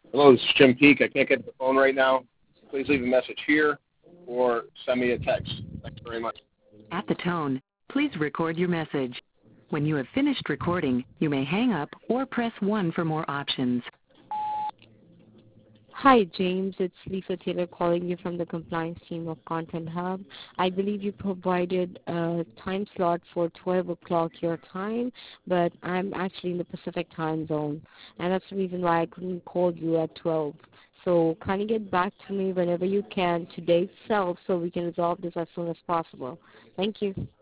Hello, this is Jim Peak. I can't get to the phone right now. Please leave a message here or send me a text. Thanks very much. At the tone, please record your message. When you have finished recording, you may hang up or press 1 for more options. Hi, James. It's Lisa Taylor calling you from the compliance team of Content Hub. I believe you provided a time slot for 12 o'clock your time, but I'm actually in the Pacific time zone, and that's the reason why I couldn't call you at 12. So kindly get back to me whenever you can today itself so we can resolve this as soon as possible. Thank you.